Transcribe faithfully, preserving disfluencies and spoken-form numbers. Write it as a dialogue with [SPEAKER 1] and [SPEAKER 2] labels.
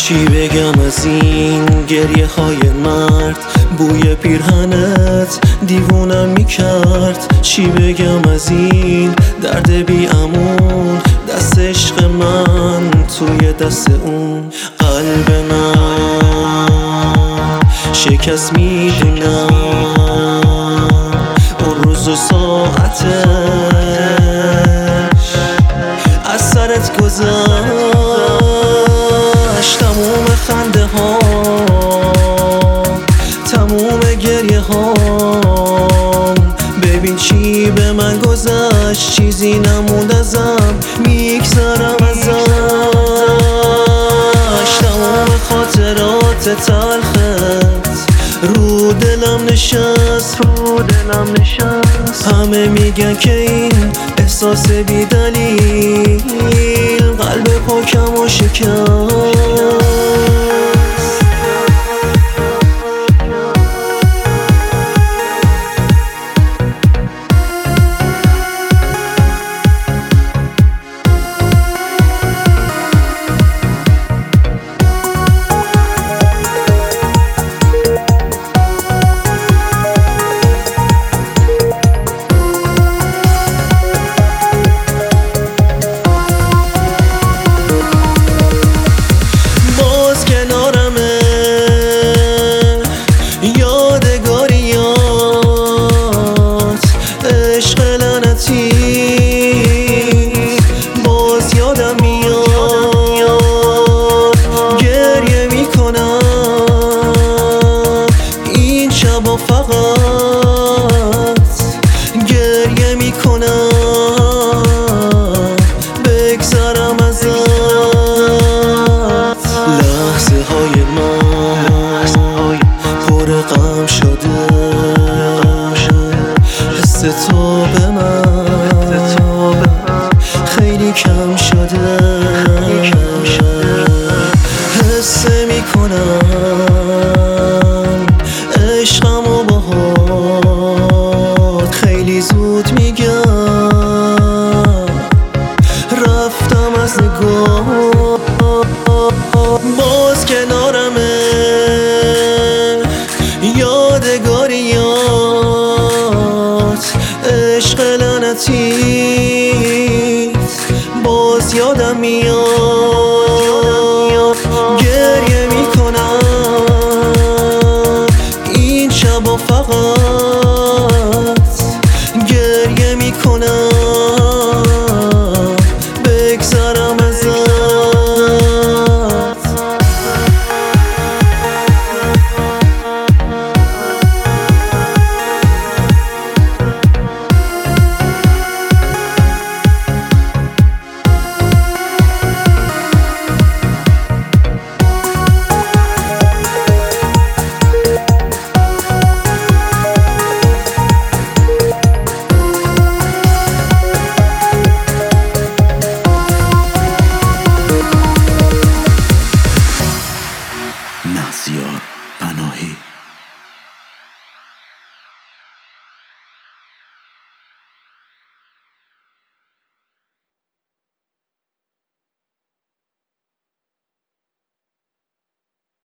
[SPEAKER 1] چی بگم از این گریه های مرد؟ بوی پیرهنت دیوونم میکرد. چی بگم از این درد بی امون؟ دست عشق من توی دست اون. قلب من شکست میدونم اون روز و ساعتش از سرت گذشت. تموم خنده ها، تموم گریه ها، ببین چی به من گذشت. چیزی نموند ازم، میگذرم ازش. تموم خاطرات تلخت رو دلم نشست، رو دلم نشست. همه میگن که این احساس بی دلیل قلب پاکم و شکست. باز یادم میاد، گریه میکنم این شبا، فقط گریه میکنم بگذرم ازت. لحظه های من پر غم شده، حس تو به من خیلی کم شده. حس میکنم عشقم و باهات خیلی زود میگم رفتم از نگاه. باز کنارمه یادگاریات، عشق لعنتیت باز یادم میاد.